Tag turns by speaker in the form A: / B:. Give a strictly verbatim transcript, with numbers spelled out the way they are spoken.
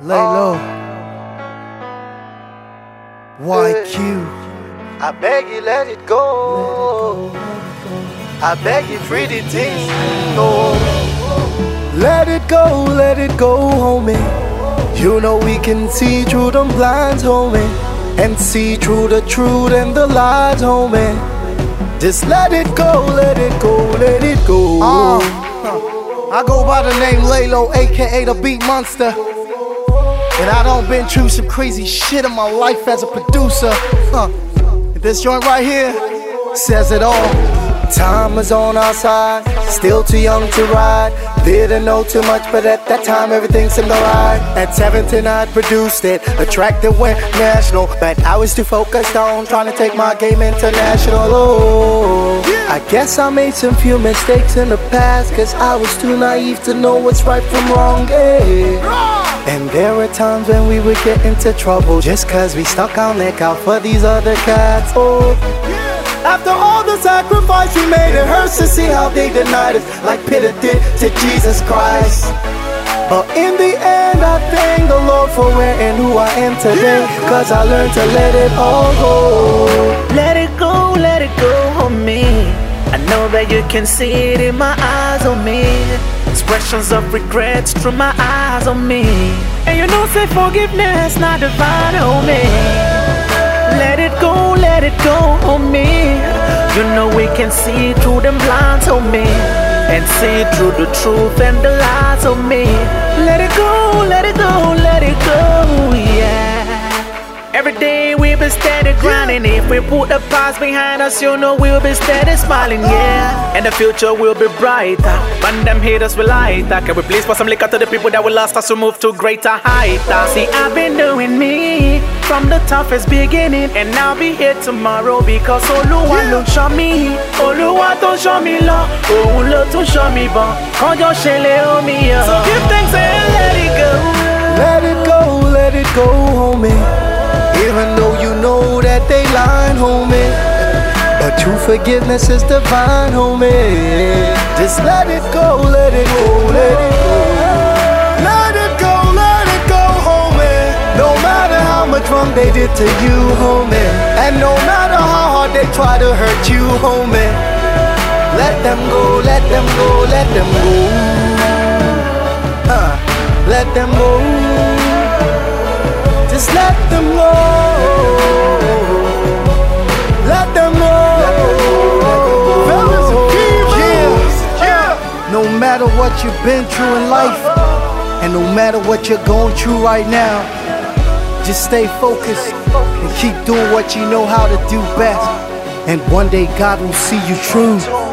A: Lay low. Y Q.
B: I beg you, let it go. I beg you, free the things go.
A: Let it go, let it go, homie. You know we can see through them blinds, homie, and see through the truth and the lies, homie. Just let it go, let it go, let it go. Uh, I go by the name Laylo, aka the Beat Monster. And I done been through some crazy shit in my life as a producer. Huh. This joint right here says it all. Time is on our side, still too young to ride. Didn't know too much, but at that time everything seemed alright. At seventeen I produced it, a track that went national, but I was too focused on trying to take my game international. Oh, I guess I made some few mistakes in the past, cause I was too naive to know what's right from wrong, yeah. And there were times when we would get into trouble just cause we stuck our neck out for these other cats. Oh, after all the sacrifice we made, it hurts to see how they denied us, like Peter did to Jesus Christ. But in the end, I thank the Lord for where and who I am today, cause I learned to let it all go.
C: Let it go, let it go, homie. I know that you can see it in my eyes on me. Expressions of regrets through my eyes on me. And you know, say forgiveness, not divine, homie. Let it go, let it go, homie. You know we can see through them blinds, homie, and see through the truth and the lies, homie. Let it go, let it go, let it go, yeah. Every day we'll be steady grinding. If we put the past behind us, you know we'll be steady smiling, yeah. And the future will be brighter. Man, them haters will lighter. Can we please pour some liquor to the people that will last us to move to greater heights? See, I've been doing me from the toughest beginning, and I'll be here tomorrow because Oluwa ló show me. Oluwa tó show me love, òun ló tún show me bon. Kọjọ ṣẹlẹ̀ omi yọ. So give thanks and let it go.
A: Let it go, let it go, homie. Even though you know that they lying, homie, but true forgiveness is divine, homie. Just let it go, let it go, let it go. Let it go, let it go, homie. No matter how much wrong they did to you, homie, and no matter how hard they try to hurt you, homie, let them go, let them go, let them go. Uh, let them go. Just let them go. Let them go. Yeah. Yeah. No matter what you've been through in life, and no matter what you're going through right now, just stay focused and keep doing what you know how to do best. And one day God will see you through.